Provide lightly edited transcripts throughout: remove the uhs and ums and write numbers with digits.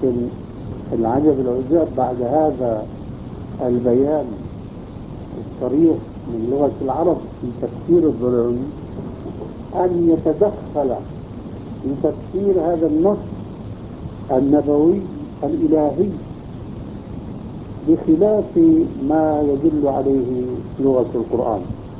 لكن العجب العجاب بعد هذا البيان الصريح من لغة العرب في تفسير الظلم أن يتدخل في تفسير هذا النص النبوي الإلهي بخلاف ما يدل عليه لغة القرآن.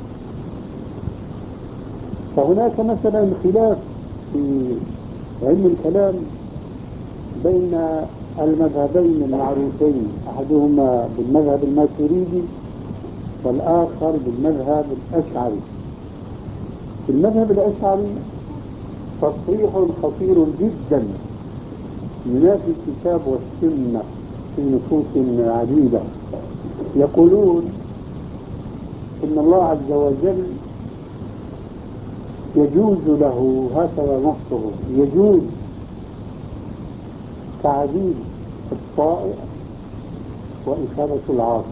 فهناك مثلا خلاف في علم الكلام بين المذهبين المعروفين، أحدهما بالمذهب الماتريدي والآخر بالمذهب الأشعري. في المذهب الأشعري تصريح خطير جدا ينافي الكتاب والسنة في نصوص عديدة. يقولون إن الله عز وجل يجوز له، هكذا نصه، يجوز تعذيب الطائع وإثابة العاصي.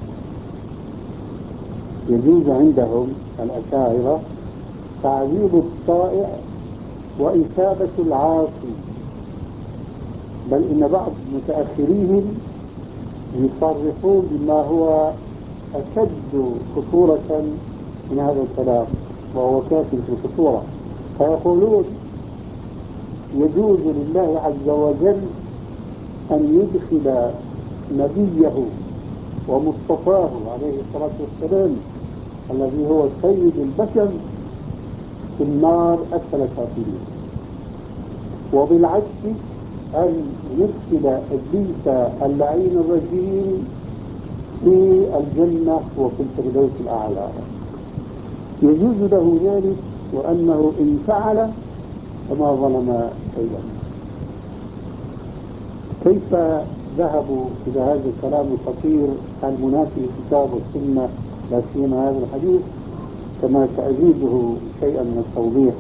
يجوز عندهم الأشاعرة تعذيب الطائع وإثابة العاصي، بل إن بعض متأخريهم يصرحون بما هو أشد خطورة من هذا الكلام، وهو كافٍ في الخطورة. فيقولون يجوز لله عز وجل أن يدخل نبيه ومصطفاه عليه الصلاة والسلام الذي هو سيد البشر في النار أسفل سافلين، وبالعكس أن يدخل إبليس اللعين الرجيم في الجنة وفي الفردوس الأعلى. يجوز له ذلك، وأنه إن فعل فما ظلم شيئا. كيف ذهبوا إلى هذا الكلام الخطير المنافي للكتاب والسنة، لا سيما هذا الحديث؟ كما سأزيده شيئا من التوضيح،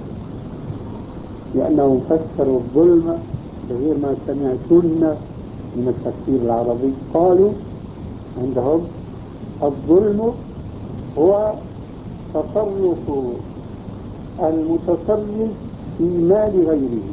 لأنهم فسروا الظلم بغير ما سمعتن من التفسير العربي. قالوا عندهم الظلم هو تصرف المتصرف في مال غيره.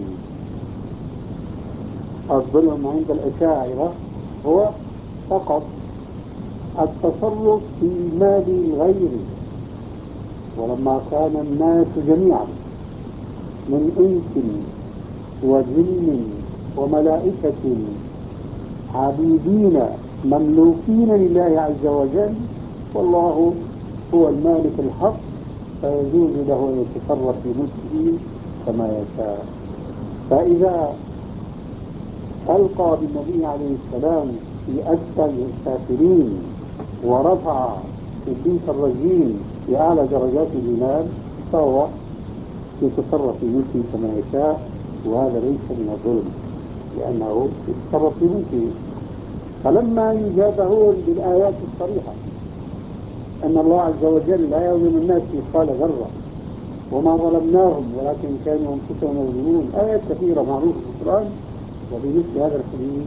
الظلم عند الأشاعرة هو فقط التصرف في مال الغير. ولما كان الناس جميعا من إنس وجن وملائكة عبيدين مملوكين لله عز وجل، والله هو المالك الحق، فيجوز له أن يتصرف في ملكه كما يشاء. فإذا ألقى بالنبي عليه السلام في أسفل السافلين ورفع إبليس الرجيم في أعلى درجات الإيمان، فهو يتصرف في ملكه كما يشاء، وهذا ليس من الظلم لأنه يتصرف في ملكه. فلما يجابهون بالآيات الصريحة أن الله عز وجل لا يظلم الناس مثقال ذرة وما ظلمناهم ولكن كانوا أنفسهم يظلمون، آيات كثيرة معروفة في القرآن، وبمثل هذا الحديث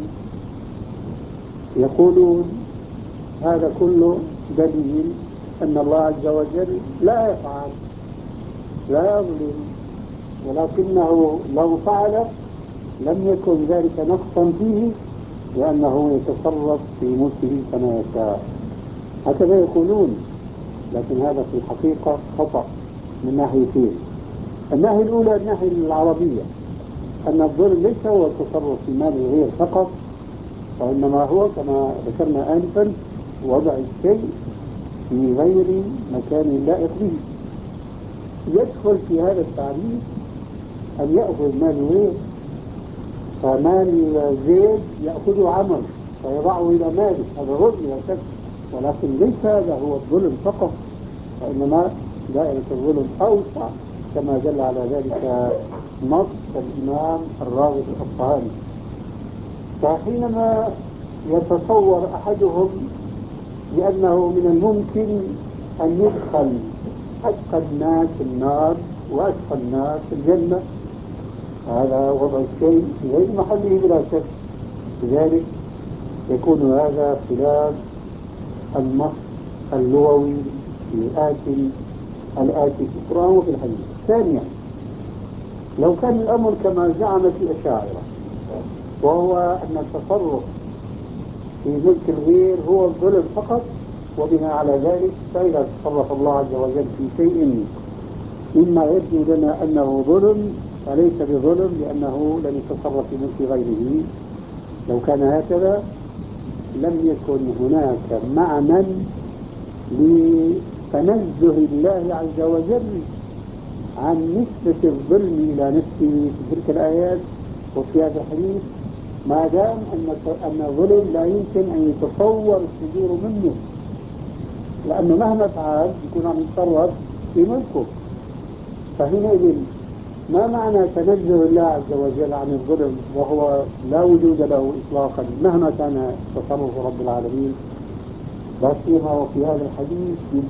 يقولون هذا كله دليل أن الله عز وجل لا يفعل، لا يظلم، ولكنه لو فعل لم يكن ذلك نقصا فيه، لأنه يتصرف في ملكه كما يشاء. هكذا يقولون، لكن هذا في الحقيقة خطأ من ناحيتين. الناحية الأولى الناحية العربية، أن الظلم ليس هو التصرف في مال الغير فقط، وإنما هو كما ذكرنا آنفا وضع الشيء في غير مكان لائق به. يدخل في هذا التعريف أن يأخذ مال الغير، فمال زيد يأخذ عمر فيضعه إلى ماله، هذا ظلم لا شك، ولكن ليس هذا هو الظلم فقط، وإنما دائرة الظلم أوسع كما دل على ذلك نص الإمام الراغب الأصفهاني. فحينما يتصور أحدهم بأنه من الممكن أن يدخل أتقى الناس النار وأتقى الناس الجنة، هذا وضع الشيء في غير محله بلا شك، لذلك يكون هذا خلاف النص اللغوي الآتي في القرآن وفي الحديث. ثانيا، لو كان الأمر كما زعمت الأشاعرة وهو أن التصرف في ملك الغير هو الظلم فقط، وبناء على ذلك فإذا تصرف الله عز وجل في شيء مما يبدو لنا أنه ظلم فليس بظلم لأنه لم يتصرف في ملك غيره. لو كان هكذا لم يكن هناك معنى لتنزه الله عز وجل عن نسبة الظلم إلى نفسه في تلك الآيات وفي هذا الحديث، ما دام أن الظلم لا يمكن أن يتصور الصدور منه، لأنه مهما فعل يكون عم يتصرف في ملكه. فحينئذ ما معنى تنزه الله عز وجل عن الظلم وهو لا وجود له إطلاقا مهما كان تصرف رب العالمين؟ لا سيما وفي هذا الحديث